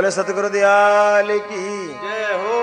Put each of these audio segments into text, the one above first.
बोले सतगुरु दयाल की जय हो।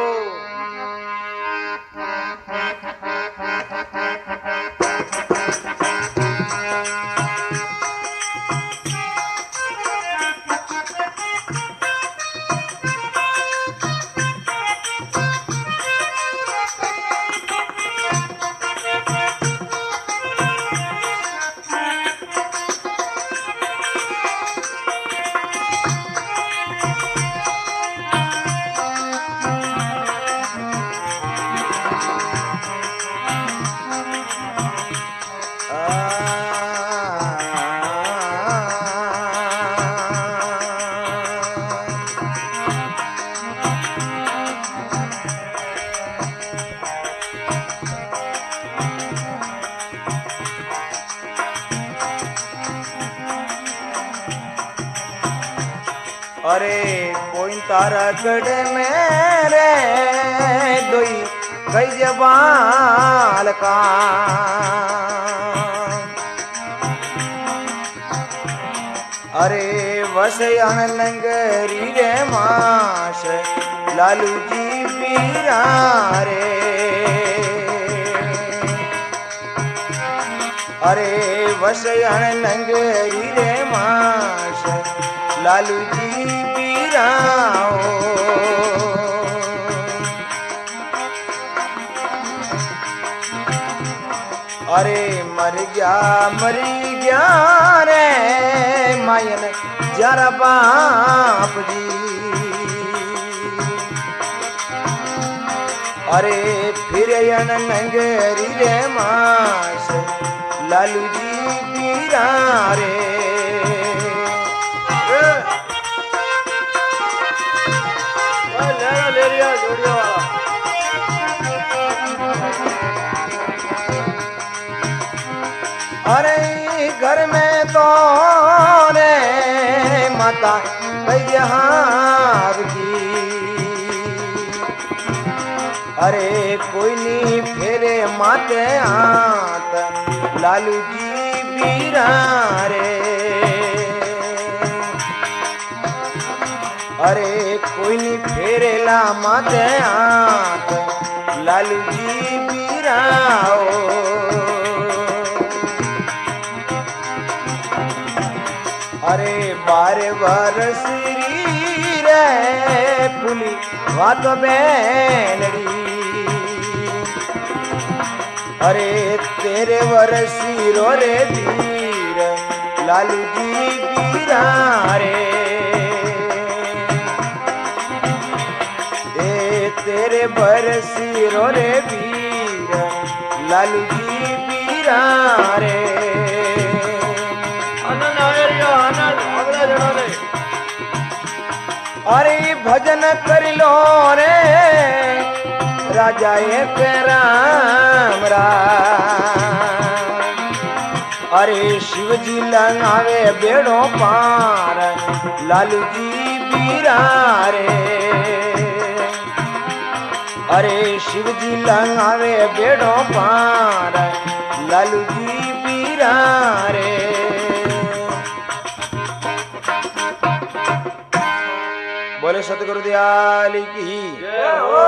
अरे कोई तारा गढ़ मेरे दोई कई जबाल का अरे वसयान लंगरी रे माश लालू जी पीरा रे अरे वसयान लंगरी रे माश लालू जी पीराओ अरे मर गया रे मायन जरा बाप जी अरे फिर यन नंगरी रे मास लालू जी पीरा रे अरे घर में तो रे माता बैहार की अरे कोई नहीं फेरे माते हाथ लालू जी पीरा रे अरे कोई नहीं फेरे ला माते हाथ लालू जी पीरा अरे बारे बरस रे फुली बात बेनड़ी अरे तेरे वरसी रो रे वीर लालू जी पीरा रे ए तेरे बरसी रो रे वीर लालू जी पीरा रे अरे भजन कर लो रे राजा एक राम अरे शिव जी लगावे बेड़ो पार लालू जी पीरा रे अरे शिव जी लगावे बेड़ो पार लालू जी पीरा रे बोले सतगुरु दयाल की जय हो।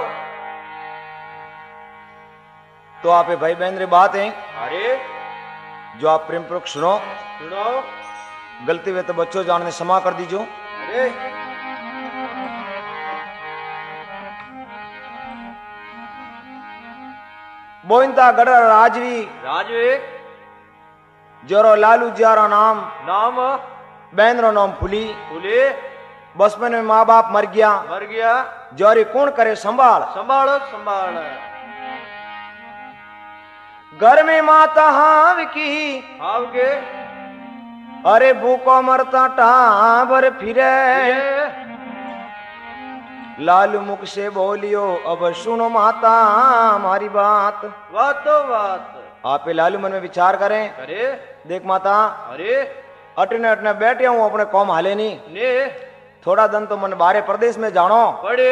तो आप भाई बहन रे बात है अरे जो आप प्रेम पूर्वक सुनो सुनो गलती हुए तो बच्चों जानने क्षमा कर दीजिए। अरे बोइंता गढ़ राजवी जोरो लालू जारो नाम बहन रो नाम फुली बचपन में माँ बाप मर गया जोरी कौन करे संभाल घर में माता हाव की अरे भूको मरता टाबर फिरे लालू मुख से बोलियो अब सुनो माता हमारी बात आप लालू मन में विचार करें। अरे देख माता अरे अटने अटने बैठे हूँ अपने कौम हाले नहीं थोड़ा दिन तो मन बाहरे प्रदेश में जानो पड़े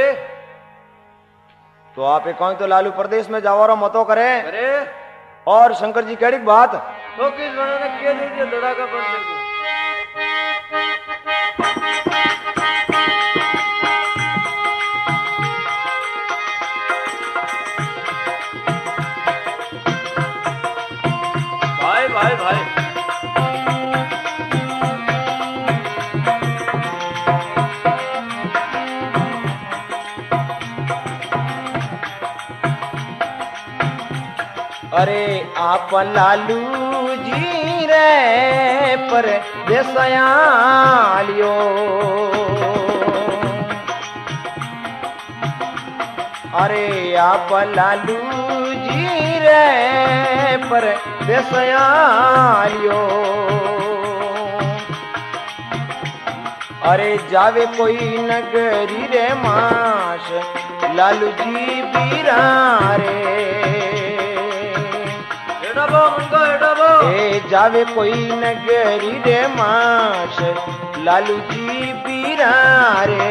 तो आप कहीं तो लालू प्रदेश में जाओ मतो करे और शंकर जी कड़ी बात तो किस ने किया दीजिए धड़ाका बन भाई भाई अरे आप लालू जी रे पर देसयालियो अरे आप लालू जी रे पर देसयालियो अरे जावे कोई नगरी रे माश लालू जी बीरा रे ए जावे कोई नगरी रे माश लालू जी बीरा रे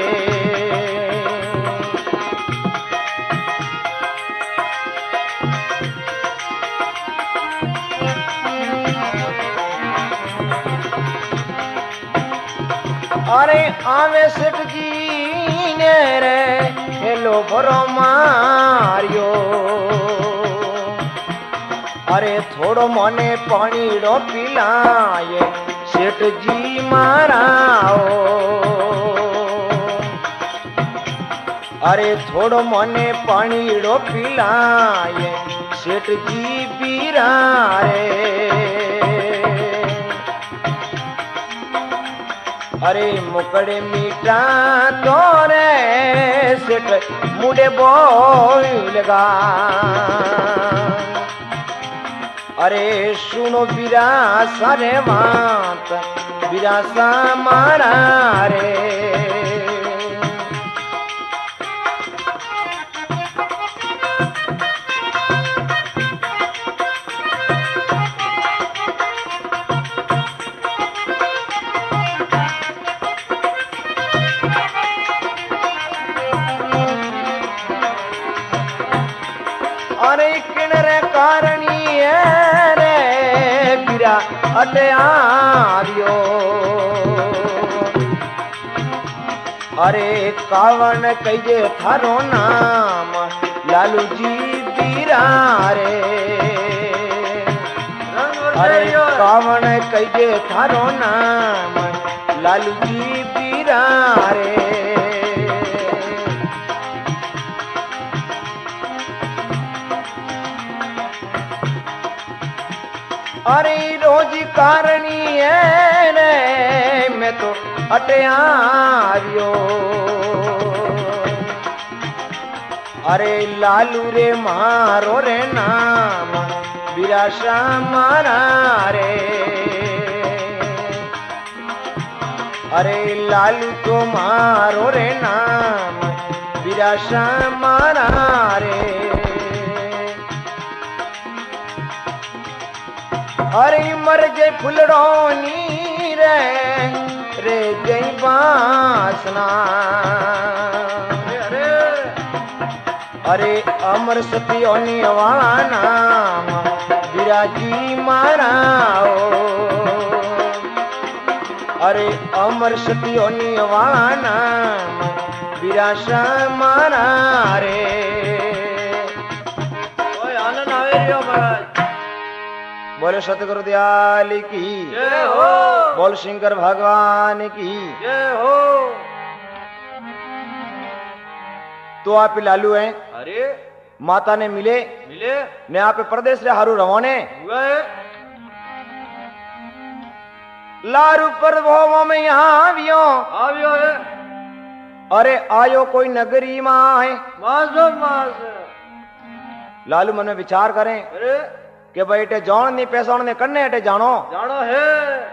अरे आवे सेठ जी ने रे हेलो भरो मारियो अरे थोड़ो मने पानी रो पिलाए सेठ जी माराओ अरे थोड़ो मने पानी रो पिलाए सेठ जी बीरा रे अरे मुकड़े मीठा तोरे सेठ मुड़े बोल लगा अरे सुनो बिरासा रे मात बिरासा मारा रे अरे किनरे कारणी अटे आरियो अरे कावन कहिए थारो नाम लालू जी बीरा रे अरे कावन कहिए थारो नाम लालू जी बीरा रे अरे रोज कारणी है रे मैं तो अटे आरियो अरे लालू रे मारो रे नाम बिरासा मारा रे अरे लालू तो मारो रे नाम बिरासा मारा रे अरे मर जे फुलड़ोनी रे जय बासना अरे अमर सतियोनी वाला नाम बिराजी माराओ अरे अमर सतियोनी वाला नाम बिरासा मारा रे कोई आनंद आवे रियो महाराज बोले सतगुरु दयाल की जय हो बोल शंकर भगवान की जय हो तो आप लालू हैं अरे माता ने मिले ने आप प्रदेश रे हारू रवाने हुए लारू पर भोवो में यहाँ आवियो है अरे आयो कोई नगरी माए मासो मास लालू मन में विचार करें अरे के भाई टे जान नहीं पैसा ने करने अटे जानो है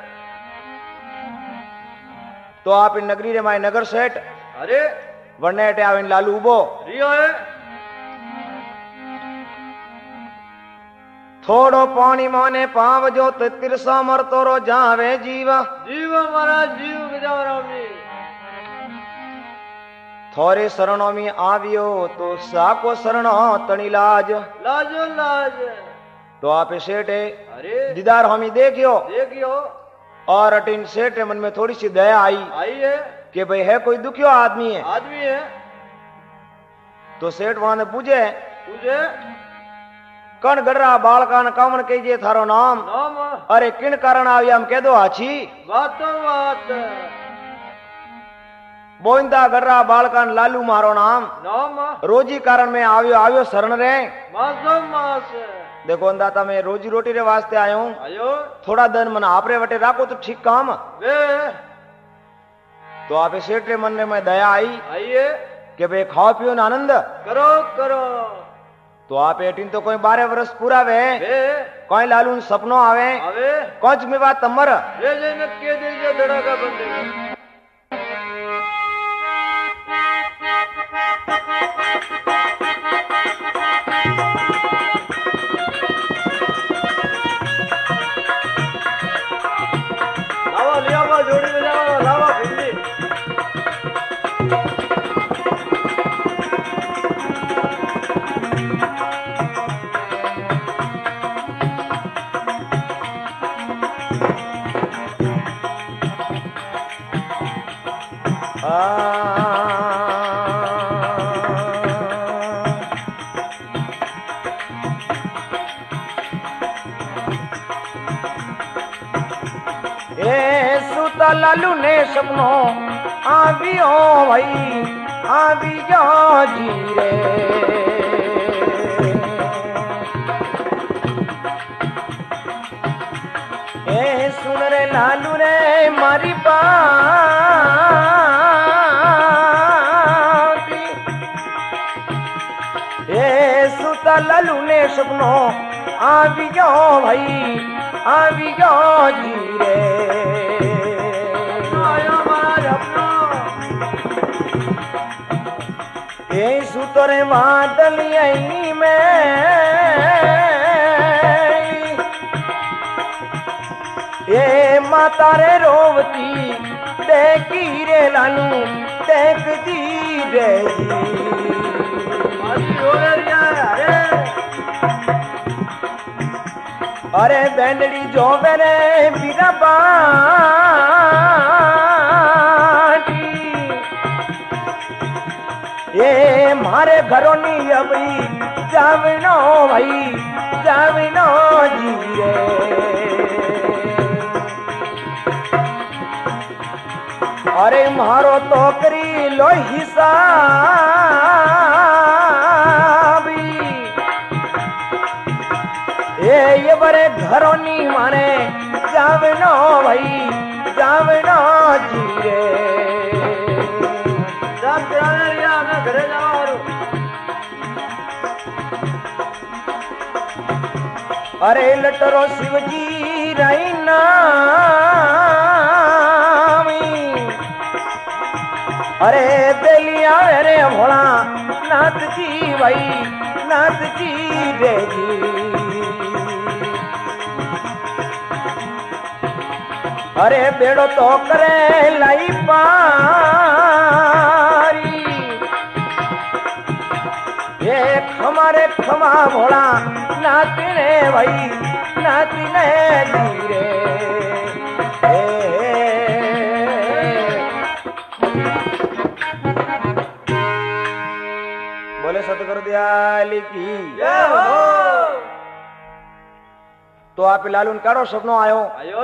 तो आप इन नगरी रे माए नगर सेठ अरे वरने अटे आवे लालू उबो रियो है थोड़ो पानी माने पाव जो तो तिरसा मर तोरो जावे जीवा जीव महाराज जीव गजाव राम जी थोरे शरणों में आवियो तो साको शरणो तनी लाज लाजो लाज तो आप सेठ है अरे दीदार हमी देखियो और अटिन सेठ मन में थोड़ी सी दया आई है कि भाई है कोई दुखियो आदमी है तो सेठ वहां ने पूछे कण गडरा बालकान कामन कहिजे थारो नाम नाम अरे किन कारण आवी हम कह दो आछी बातो बात बोइंदा गडरा बालकान लालू मारो नाम नाम रोजी कारण में आवियो आवियो शरण रे मासो मास देखो अंदाता मैं रोजी रोटी रे वास्ते आयो आयो थोड़ा दिन मन आपरे वटे राखो तो ठीक काम वे तो आपे सेठ रे मन रे में दया आई आइए कि भाई खाओ पियो ना आनंद करो करो तो आप एटीन तो कोई 12 वर्ष पूरा वे वे कोई लालू सपनो आवे आवे कोच में बात तमर रे जे नक्के दे धड़ाका बंदे लावा लिया जोड़ी में जाओ लावा भिंडी ए सुता लालू ने सपनो आवियो भाई आवियो जी रे ए सुन रे लालू रे मारी बात ए सुता लालू ने सपनो आवियो भाई आवियो जी रे आया महाराज अपना ये सुतरे बादल आई में ये माता रे रोवती देखी रे लालू देखती रे आजी हो रिया अरे अरे बैंडड़ी जो मेरे बीरा ये मारे घरों नी अभी जावनो भाई जावनो जी रे अरे मारो तो करी लो हिसाबी ये बरे घरों नी माने जावनो भाई जावनो जी रे सब कराने लिया मैं घरे जाओ अरे लटरो शिवजी रैना अरे बेलिया रे भोला नाथ जी भाई नाथ जी रे जी अरे बेड़ो तो करे लाई पारी ये हमारे खमा भोला नाचने भाई नाचने धीरे बोले सतगुरु दयाल की जय हो तो आप लालून काढ़ो सपनो आयो आयो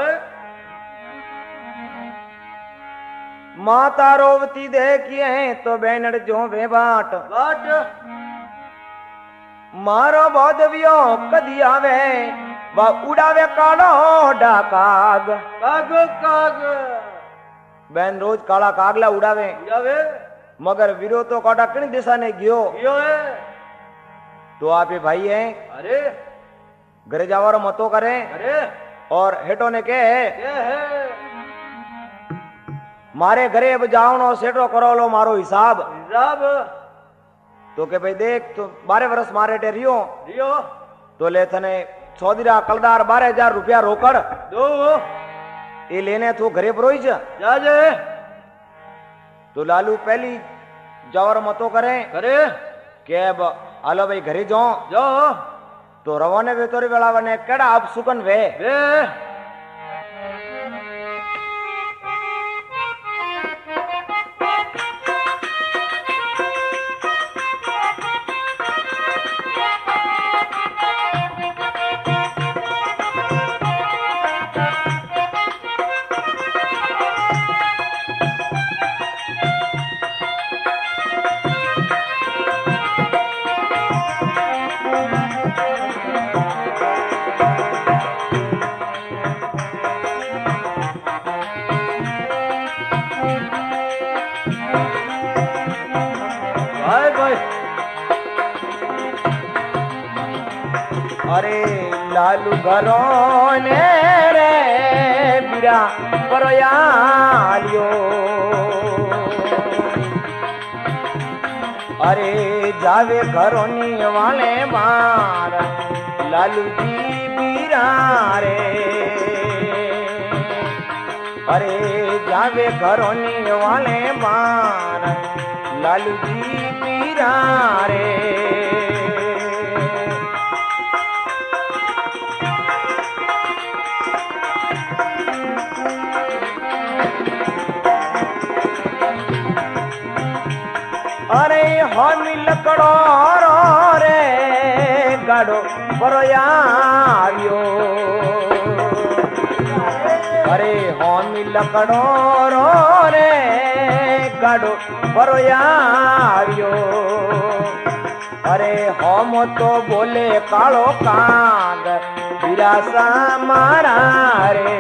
माता रोवती देखिए तो बैनड़ जो वे बाट बाट मारो बौद्धवियो कदी आवे वा उड़ावे कालो डाकाग काग काग बैन रोज काला कागला उड़ावे जावे मगर विरो तो काटा किन दिशा ने गयो यो है तो आप ये भाई हैं अरे घरे जावारो मतो करे अरे और हेटो ने के क्या है मारे घरे अब जाओ सेठो करो लो मारो हिसाब हिसाब तो के भाई देख तो 12 वर्ष मारे टेरियो दियो तो ले थने चौधरी कलदार 12,000 रुपया रोकड़ दो ये लेने तू घरे पर जा जे तो लालू पहली जावर मतो करे करे के अब आलो भाई घरे जाओ जो तो रवाने वे तोरी वेला वने केड़ा अब सुकन वे वे अरे लालू घरों ने रे बिरा परयालियो अरे जावे घरोनी वाले मार लालू जी बीरा रे अरे जावे घरोनी वाले मार लालू जी बीरा रे अरे हम लकड़ो रे गाड़ो बरोयारियो अरे हम लकड़ो रे गाड़ो बरोयारियो अरे हम तो बोले कालो कांद विरासा मारा रे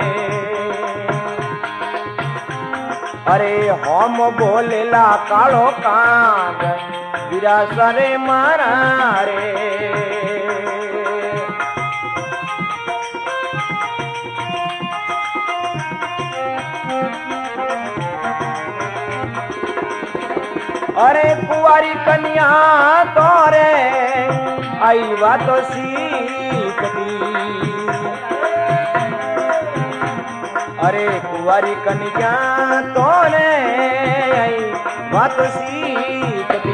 अरे हम बोलेला कालो कांद विरासा रे मारा रे अरे कुंवारी कन्या तोरे आई बात सीखती अरे कुंवारी कन्या तोरे आई बात सीखती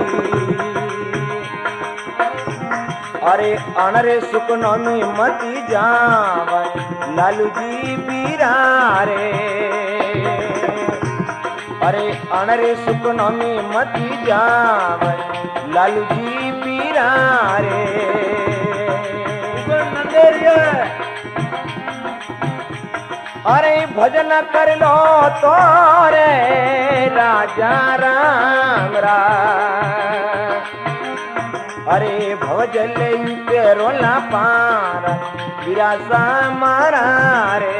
अरे अनरे सुकनो में मती जाव लालू जी बीरा रे अरे अनरे सुकनो में मती जाव लालू जी बीरा रे अरे भजन कर लो तो रे राजा राम अरे भवजल रोला पार विरासा मारा रे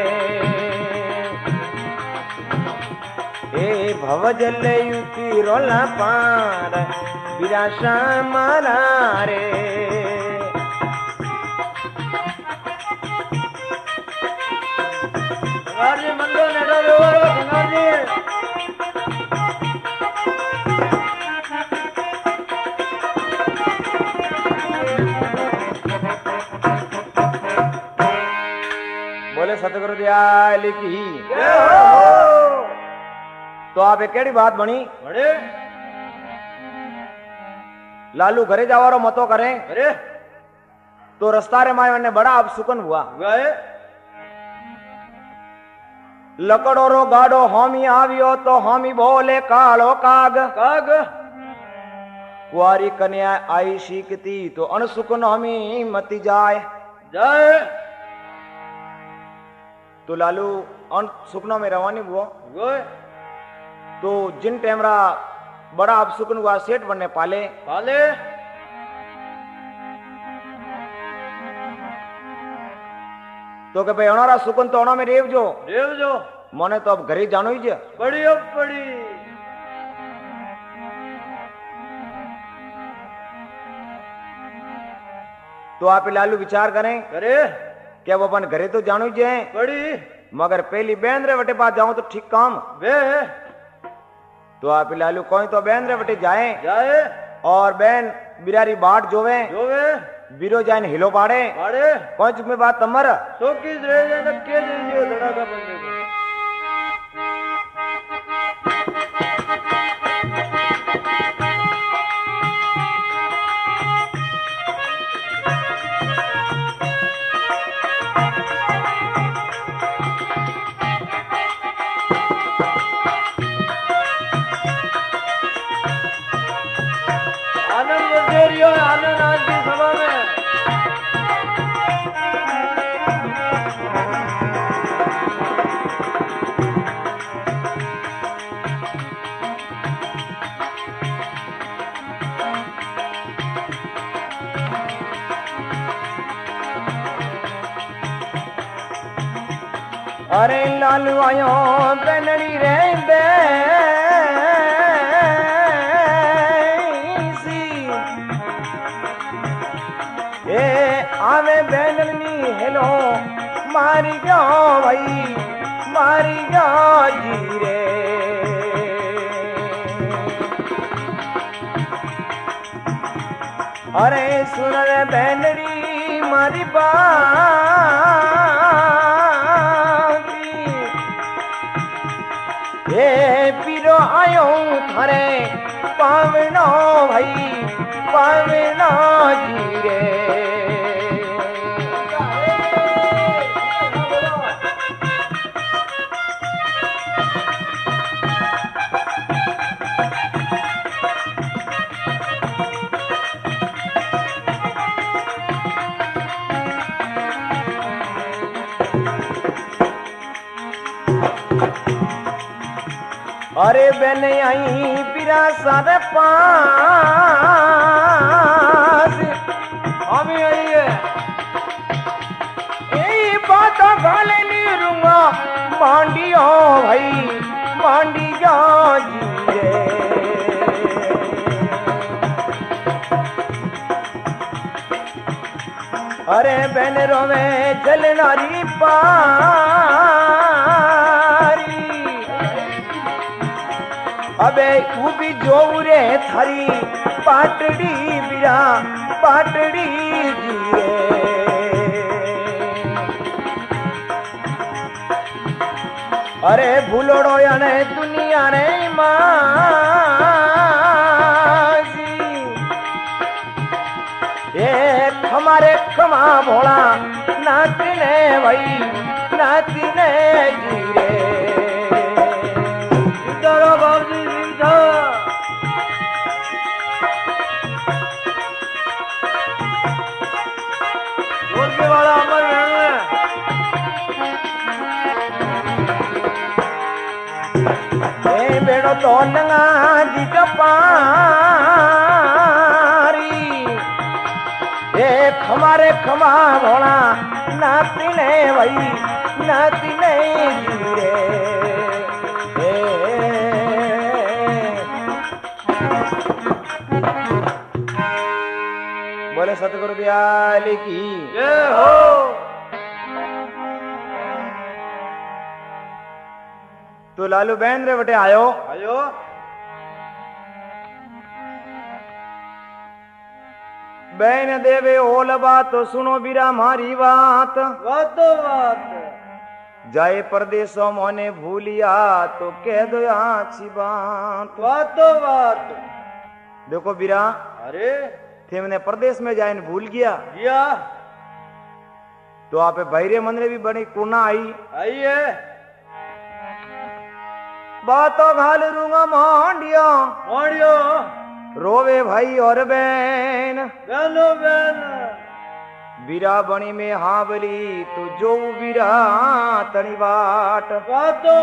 ए भवजल रोला पार विरासा मारा रे मंडो बोले सतगुरु दयाल की तो आप एक केड़ी बात बनी बड़े लालू घरे जावारो मतो करे अरे तो रस्ता रे माय ने बड़ा अपसुकन हुआ लकड़ो रो गाड़ो हामी आवियो तो हामी बोले कालो काग काग कुआरी कन्या आई सीखती तो अनसुकन हमी मती जाए जाए तो लालू अनसुकनों में रवानी हुआ तो जिन टेमरा बड़ा अपसुकन हुआ सेठ बनने पाले पाले तो के भाई अनारा सुकन तो अना में रेव जो मने तो अब घरे जानो ही जे बड़ी अब बड़ी तो आप लालू विचार करें करे क्या वो अपन घरे तो जानो ही जे बड़ी मगर पहली बहन रे बटे पास जाऊं तो ठीक काम वे तो आप लालू कोई तो बहन रे बटे जाए और बहन बिरारी बाट जोवे बीरो जाइन हिलो पाड़े पांच में बात तमर तो किस रे न के दियो धड़ाका बंदे को आनंद दे रियो आनंद आज की सभा में अरे लालू आयो बनड़ी रहते आवे बैननी हेलो मारी जाओ भाई मारी जाओ जी रे। अरे सुन रे बैनरी मारी बात ये पीरो आयो थारे पावनो भाई पावनो जी रे। अरे बन आई पिरा सारे पास हम आइए यही बात गाले नहीं रूंगा मांडियो भाई मांडी जा जी रे। अरे बन रोवे जलनारी पारी अबे तू भी जो रे थारी पाटड़ी बिरा पाटड़ी जिए। अरे भूलोड़ो याने दुनिया रे माजी ये हमारे खमा भोला नाचने भाई नाचने जी रे। वाला अमर बेड़ो तो लंगा दी पारी एक हमारे खमा भोला नाचने भाई नाचने जी रे। बोले सतगुरु दयाल की जय हो। तो लालू बहन रे बटे आयो आयो बहन देवे ओल बात तो सुनो बीरा मारी बात बात जाए परदेशों मोने भूलिया तो कह दो अच्छी बात बात। देखो बीरा अरे थे मैंने प्रदेश में जाए भूल गया जिया तो आप भैरे मन भी बड़ी कुना आई है बातों घाल रूंगा मांडियो मांडियो रोवे भाई और बहन बहनो बहन बीरा बणी में हावली तो जो बीरा तनी बाट बात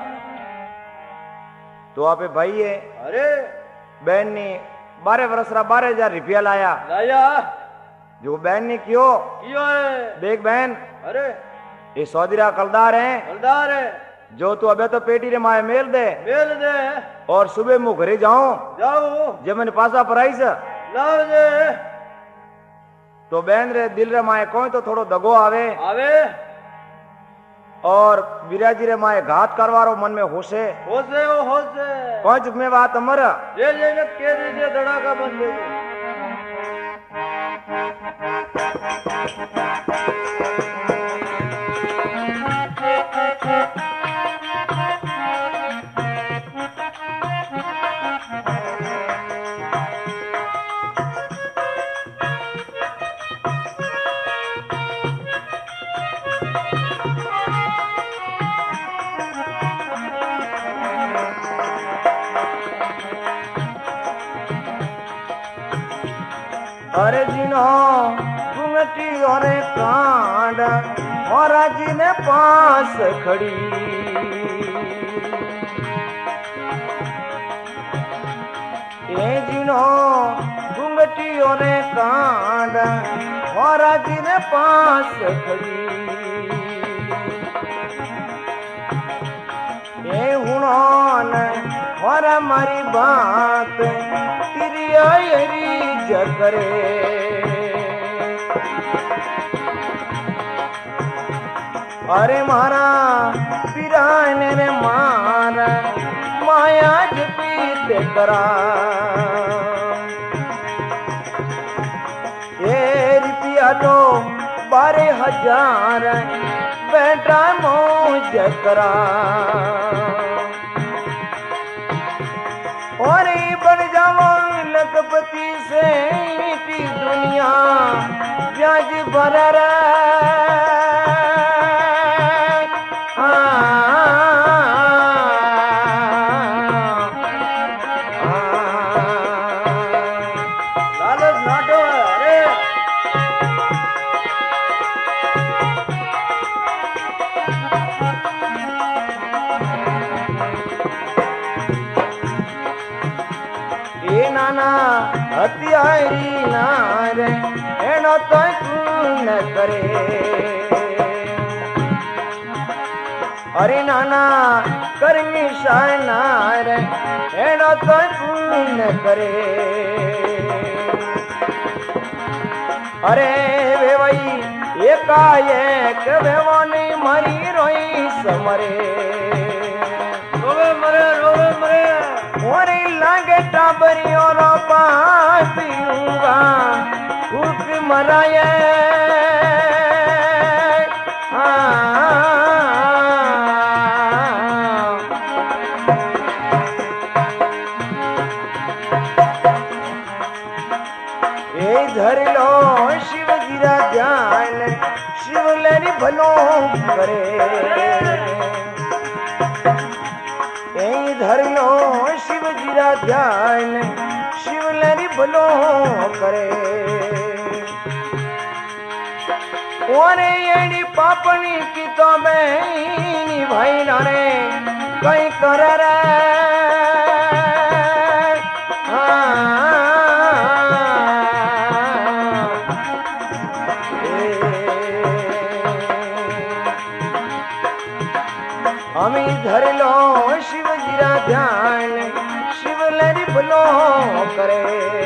तो आप भाई है अरे बहन ने 12 वर्ष 12,000 रुपया लाया जो बहन ने क्यों है देख बहन अरे ये सौदीरा कलदार है जो तू अबे तो पेटी रे माए मेल दे और सुबह मुँह घरे जाऊं जब मैंने पासा पर आई से तो बहन रे दिल रे माए कोई तो थोड़ो दगो आवे और विराजी रे माए घात करवारो मन में होशे पांच में बात अमर धड़ाका बन गई अरे जिनो घुंघटी और कांड मोरा जी ने पास खड़ी ये जिनो घुंघटी और कांड मोरा जी ने पास खड़ी ये हुनोन और हमारी बात तेरी आई जकरे अरे मारा पिराने रे मारा माया जपीते करा ये रुपया तो 12,000 बेटा मौज करा और बन जावा लखपति से दुनिया ब्याज भरा रे नाना हत्यारी नार एनो तो न करे अरे नाना करनी शानार एनो तो न करे अरे वे वही एकाएक वेवो नहीं मरी रोई समरे रोवे मरे और लागे टाबरियों रो पास पीऊंगा भूख मराए ये धर लो शिव गिरा ध्यान शिवलरी भलो करे धर लो शिव जीरा ध्यान शिवलरी भलो करे ओरे एडी पापनी की तो बहनी भाई नारे कहीं कर रे हमें धर लो शिव जीरा ध्यान शिवलरी भलो करे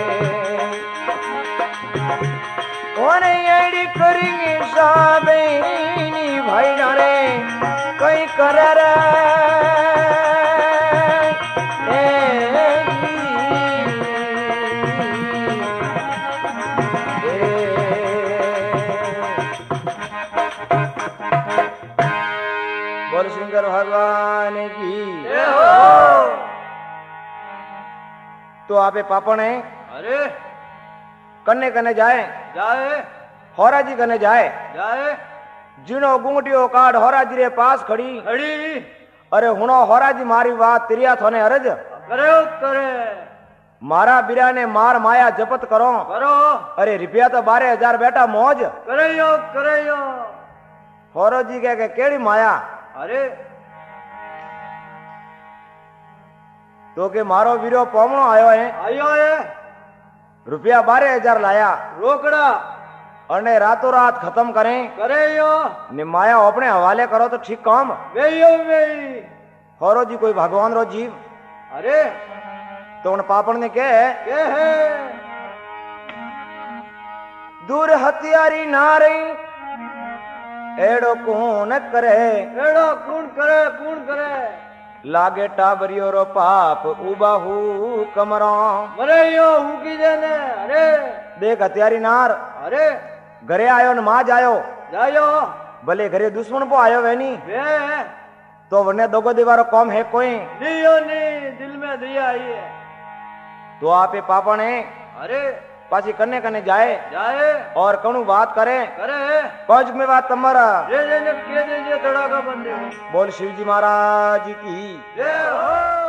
और एडी करेंगे साबेनी भाई नारे कहीं कर रे बोल शंकर भगवान की तो आपे पापण है अरे कन्ने कन्ने जाए जाए होरा जी कन्ने जाए जाए जिनो गुंगटियो काट होरा जी रे पास खड़ी खड़ी अरे हुनो होरा जी मारी बात तिरिया थोने अर्ज करे करे मारा बिरा ने मार माया जपत करो करो अरे रुपया तो 12,000 बेटा मौज करे होरो जी कह के केड़ी माया अरे तो के मारो वीरो पोमणो आयो है रुपया 12,000 लाया रोकड़ा अने रातों रात खत्म करें करे यो ने माया अपने हवाले करो तो ठीक काम वेयो होरो जी कोई भगवान रो जीव अरे तो उन पापण ने के है दूर हथियारी नारी एड़ो कौन करे कौन करे लागे टाबरियो रो पाप उबाहू कमरो मरे यो हूँ की देने अरे देख हथियारी नार अरे घरे आयो न माज आयो जायो भले घरे दुश्मन पो आयो वैनी वे तो वने दोगो दीवारो कौम है कोई दियो नहीं दिल में दिया ही है तो आपे पापण है अरे पाची करने करने जाए और कणु बात करे पंच में बात तमरा ये के दीजिए धड़ाका बंदे बोल शिवजी महाराज की जय हो।